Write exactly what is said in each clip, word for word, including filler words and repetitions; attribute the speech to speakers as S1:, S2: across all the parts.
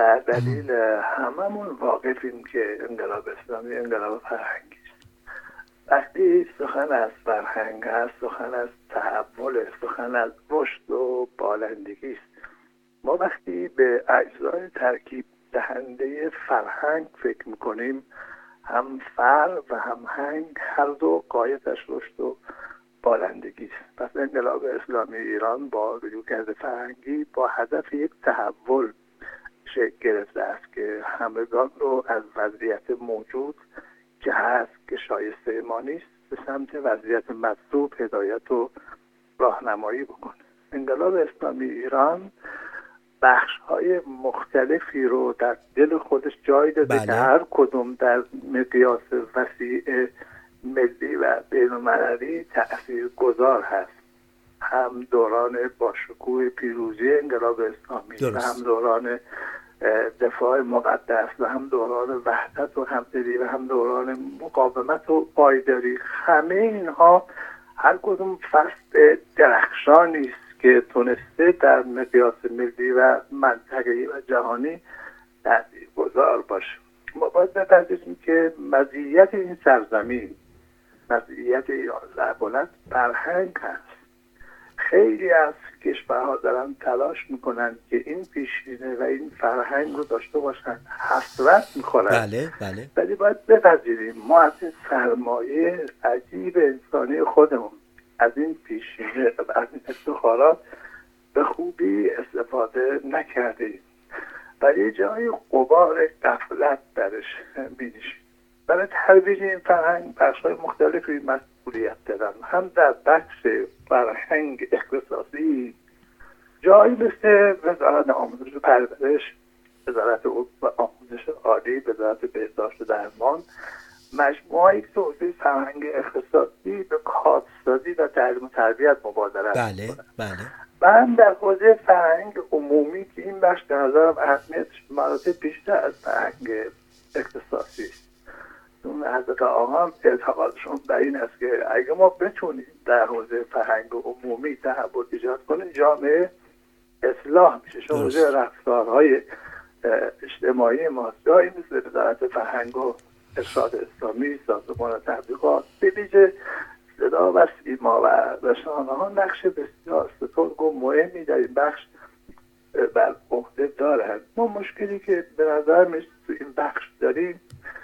S1: و دلیل هممون واقفیم که انقلاب اسلامی انقلاب فرهنگی است. وقتی سخن از فرهنگ است، سخن از تحول، سخن از رشد و بالندگی است. ما وقتی به اجزای ترکیب دهنده فرهنگ فکر میکنیم، هم فر و هم هنگ هر دو غایتش رشد و بالندگی است. پس انقلاب اسلامی ایران با رویکرد فرهنگی با هدف یک تحول شکل گرفته است که همگان رو از وضعیت موجود که هست که شایسته ما نیست به سمت وضعیت مطلوب هدایت و راهنمایی بکنه. انقلاب اسلامی ایران بخش‌های مختلفی رو در دل خودش جای داده
S2: بله.
S1: که هر کدوم در مقیاس وسیع ملی و بین‌المللی تأثیرگذار هست. هم دوران با شکوه پیروزی انقلاب اسلامی و هم دوران دفاع مقدس و هم دوران وحدت و همدلی و هم دوران مقاومت و پایداری. همه اینها هر کدوم فصل درخشانی است که تونسته در مقیاس ملی و منطقه‌ای و جهانی تاثیرگذار باشه. ما باید بپذیریم که مزیت این سرزمین، مزیت ایران سربلند فرهنگ هست. خیلی از کشورها دارن تلاش میکنن که این پیشینه و این فرهنگ رو داشته باشن، حسرت میخورن.
S2: بله بله.
S1: ولی باید بپذیریم ما از این سرمایه عجیب انسانی خودمون، از این پیشینه و از این افتخارات به خوبی استفاده نکردیم. ولی جای غبار غفلت درش می‌نشین. برای ترویج این فرهنگ بخش‌های مختلفی مسئولیت دارن. هم در بخش فرهنگ اختصاصی جایی مثل وزارت آموزش و پرورش، وزارت آموزش عالی، وزارت بهداشت و درمان، مجموعه یک توسعه فرهنگ اختصاصی به کادرسازی و تعلیم و تربیت مبادرت
S2: بله
S1: می‌کنند.
S2: بله.
S1: من در حوزه فرهنگ عمومی که این بخش به نظرم اهمیتش مراتب بیشتر از فرهنگ اختصاصی است. اون حضرت آقا هم اعتقادشون بر این است که اگه ما بتونیم در حوزه فرهنگ عمومی تحول ایجاد کنیم جامعه اصلاح میشه. حوزه رفتارهای اجتماعی ما جایی مثل وزارت فرهنگ و ارشاد اسلامی، سازمان تبلیغات، به ویژه صدا و سیما و رسانه ها نقش بسیار سترگ و مهمی در این بخش بر عهده دارند. ما مشکلی که به نظر میاد تو این بخش داریم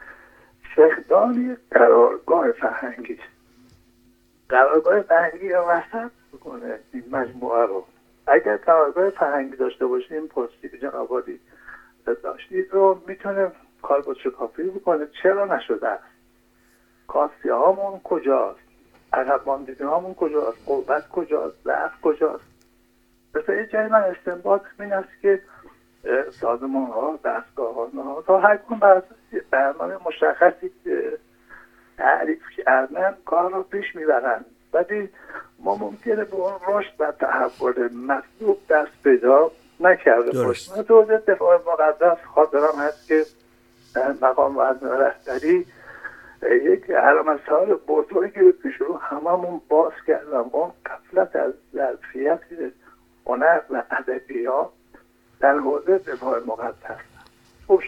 S1: فقدان قرارگاه فرهنگی است. قرارگاه فرهنگی وسط بکنه این مجموعه رو. اگر قرارگاه فرهنگی داشته باشیم، پستی جناب عالی داشتید رو میتونه کاربرد شکافی بکنه. چرا نشده است؟ کاستی هامون کجاست؟ عقب ماندگی هامون کجاست؟ قوت کجاست؟ ضعف کجاست؟ مثلا یه جایی من استنباط این است که سازمان ها، دستگاه ها تا هر کدوم بر اساس برنامه مشخصی تعریف کردن کار رو پیش میبرن، ولی ما ممکنه به اون رشد و تحول مطلوب دست پیدا نکرده باشیم. من تو دفاع مقدس خاطرم هست که مقام وزن رهبری یک علامت‌های بزرگی رو پیش رو هممون باز کردم. اون غفلت از ظرفیت هنر و ادبیات در حوزه دفاع مقدس.